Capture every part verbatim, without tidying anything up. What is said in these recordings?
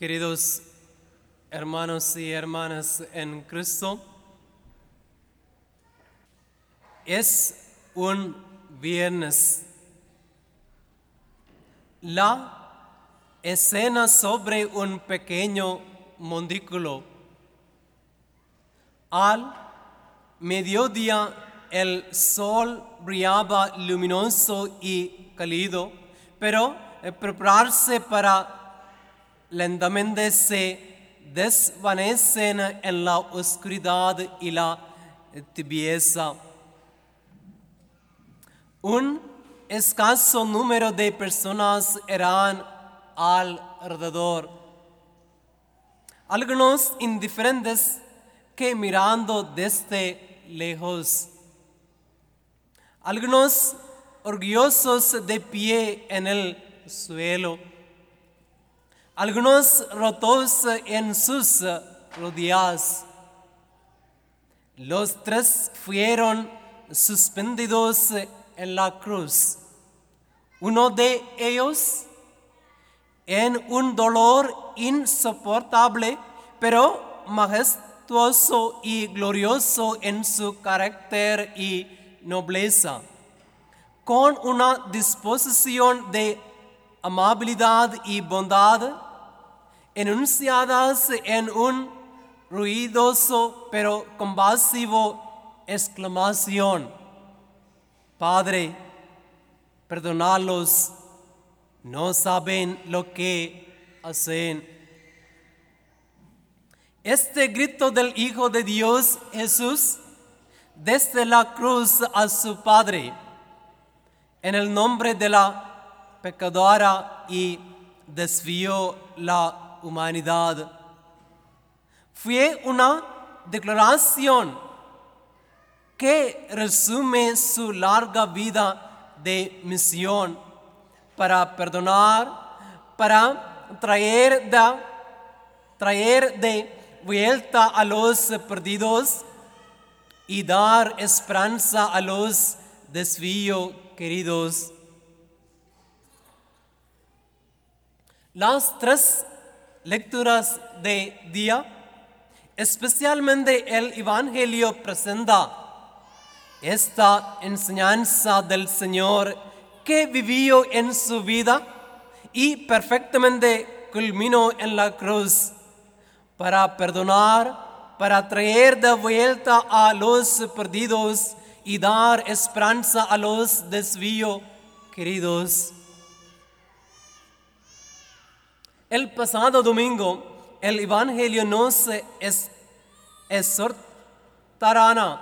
Queridos hermanos y hermanas en Cristo, es un viernes. La escena sobre un pequeño montículo. Al mediodía el sol brillaba luminoso y cálido, pero al prepararse para lentamente se desvanecen en la oscuridad y la tibieza. Un escaso número de personas eran alrededor. Algunos indiferentes que mirando desde lejos. Algunos orgullosos de pie en el suelo. Algunos rotos en sus rodillas. Los tres fueron suspendidos en la cruz. Uno de ellos en un dolor insoportable, pero majestuoso y glorioso en su carácter y nobleza, con una disposición de amabilidad y bondad enunciadas en un ruidoso pero compasivo exclamación: Padre, perdónalos, no saben lo que hacen. Este grito del Hijo de Dios Jesús desde la cruz a su Padre, en el nombre de la pecadora, y desvió la humanidad. Fue una declaración que resume su larga vida de misión para perdonar, para traer de, traer de vuelta a los perdidos y dar esperanza a los desvíos queridos. Las tres lecturas de día, especialmente el Evangelio, presenta esta enseñanza del Señor que vivió en su vida y perfectamente culminó en la cruz para perdonar, para traer de vuelta a los perdidos y dar esperanza a los desvíos queridos. El pasado domingo, el Evangelio nos exhortaron,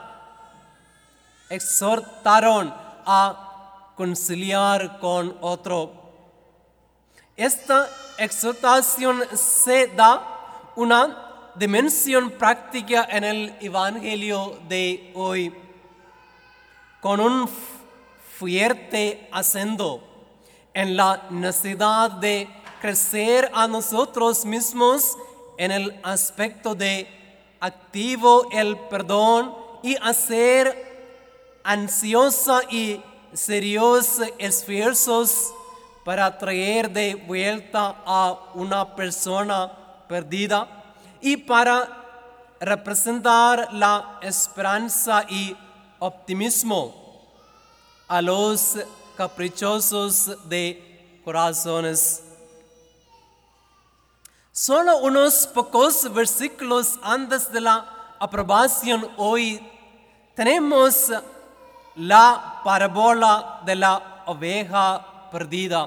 exhortaron a conciliar con otro. Esta exhortación se da una dimensión práctica en el Evangelio de hoy, con un fuerte acento en la necesidad de crecer a nosotros mismos en el aspecto de activo el perdón y hacer ansiosa y seriosos esfuerzos para traer de vuelta a una persona perdida y para representar la esperanza y optimismo a los caprichosos de corazones. Solo unos pocos versículos antes de la aprobación hoy tenemos la parábola de la oveja perdida.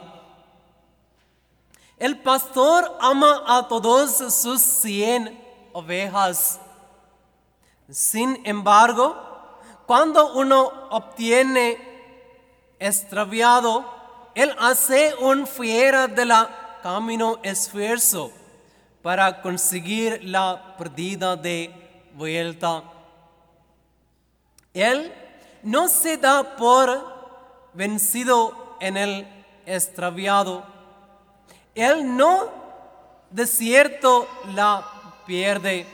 El pastor ama a todas sus cien ovejas. Sin embargo, cuando uno obtiene extraviado, él hace un fuera de la camino esfuerzo para conseguir la perdida de vuelta. Él no se da por vencido en el extraviado. Él no de cierto la pierde.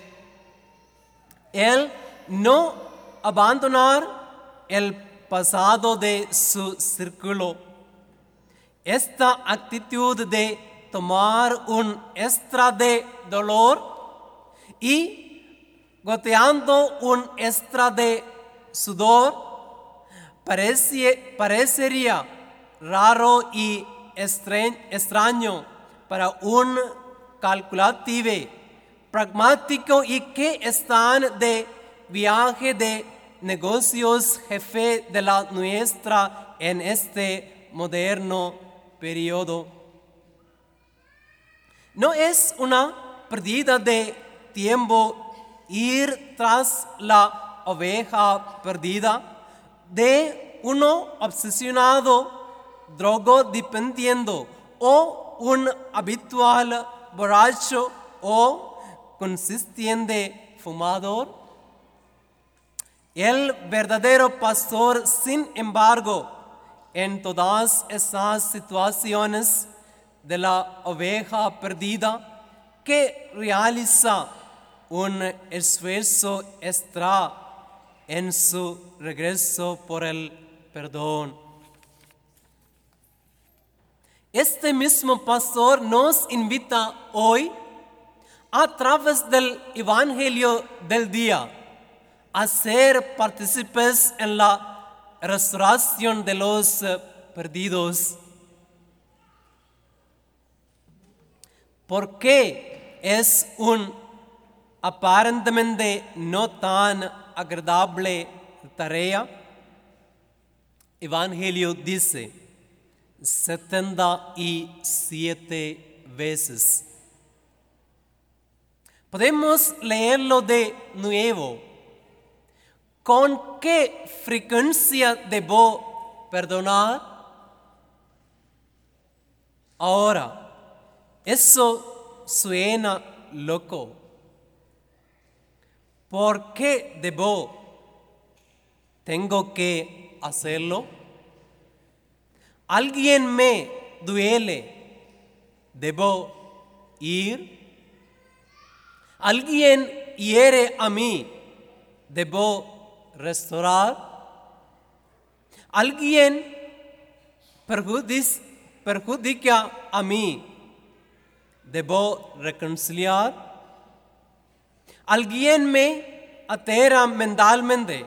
Él no abandonar el pasado de su círculo. Esta actitud de tomar un extra de dolor y goteando un extra de sudor, parece, parecería raro y extraño para un calculativo pragmático y que están de viaje de negocios jefe de la nuestra en este moderno periodo. No es una pérdida de tiempo ir tras la oveja perdida de uno obsesionado, drogodependiente o un habitual borracho o consistente fumador. El verdadero pastor, sin embargo, en todas esas situaciones de la oveja perdida, que realiza un esfuerzo extra en su regreso por el perdón. Este mismo pastor nos invita hoy, a través del Evangelio del día, a ser partícipes en la restauración de los perdidos. ¿Por qué es un aparentemente no tan agradable tarea? Evangelio dice setenta y siete veces. Podemos leerlo de nuevo. ¿Con qué frecuencia debo perdonar? Ahora, eso suena loco. ¿Por qué debo? ¿Tengo que hacerlo? ¿Alguien me duele? ¿Debo ir? ¿Alguien hiere a mí? ¿Debo restaurar? ¿Alguien perjudica a mí? ¿Debo reconciliar? ¿Alguien me altera mentalmente?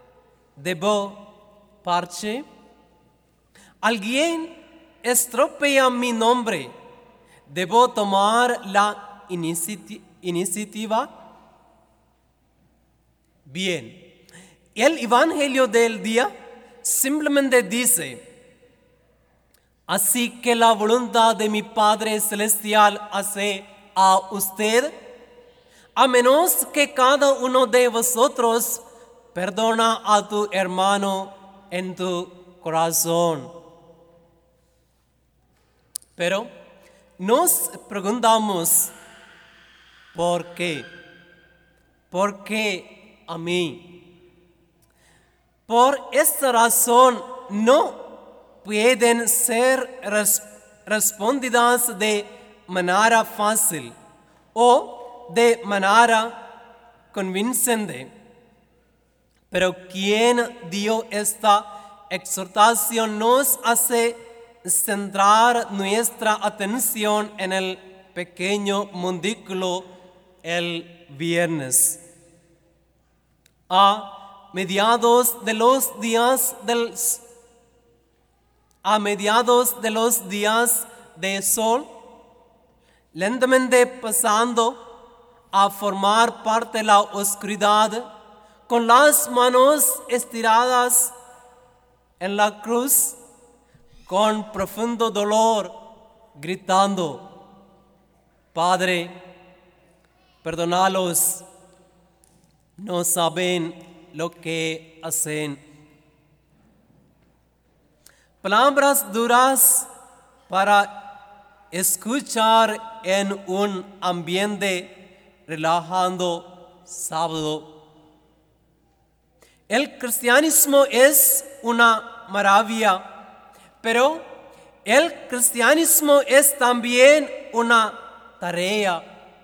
¿Debo parche? ¿Alguien estropea mi nombre? ¿Debo tomar la inici- iniciativa? Bien, el Evangelio del día simplemente dice: así que la voluntad de mi Padre Celestial hace a usted, a menos que cada uno de vosotros perdona a tu hermano en tu corazón. Pero nos preguntamos, ¿por qué? ¿Por qué a mí? Por esta razón no pueden ser res- respondidas de manera fácil o de manera convincente. Pero quien dio esta exhortación nos hace centrar nuestra atención en el pequeño montículo el viernes. A mediados de los días del a mediados de los días de sol, lentamente pasando a formar parte de la oscuridad, con las manos estiradas en la cruz, con profundo dolor, gritando: Padre, perdónalos, no saben lo que hacen. Palabras duras para escuchar en un ambiente relajado sábado. El cristianismo es una maravilla, pero el cristianismo es también una tarea.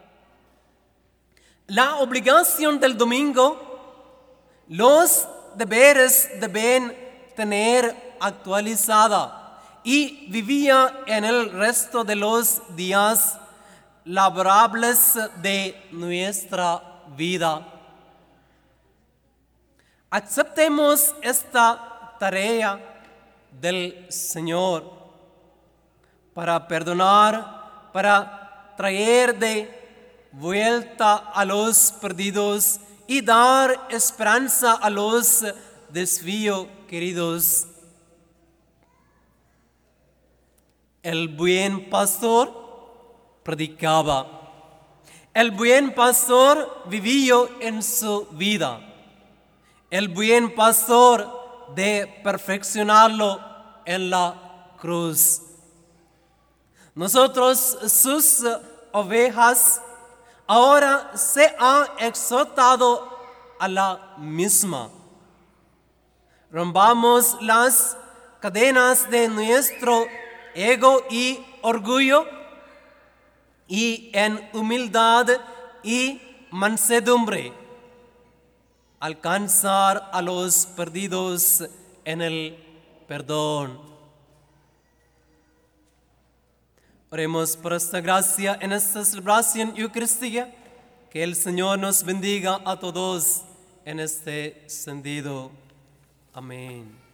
La obligación del domingo, los deberes deben tener actualizada y vivía en el resto de los días laborables de nuestra vida. Aceptemos esta tarea del Señor para perdonar, para traer de vuelta a los perdidos y dar esperanza a los desvíos queridos. El buen pastor predicaba. El buen pastor vivió en su vida. El buen pastor de perfeccionarlo en la cruz. Nosotros, sus ovejas, ahora se ha exhortado a la misma. Rompamos las cadenas de nuestro ego y orgullo y en humildad y mansedumbre alcanzar a los perdidos en el perdón. Oremos por esta gracia en esta celebración eucarística. Que el Señor nos bendiga a todos en este sentido. Amén.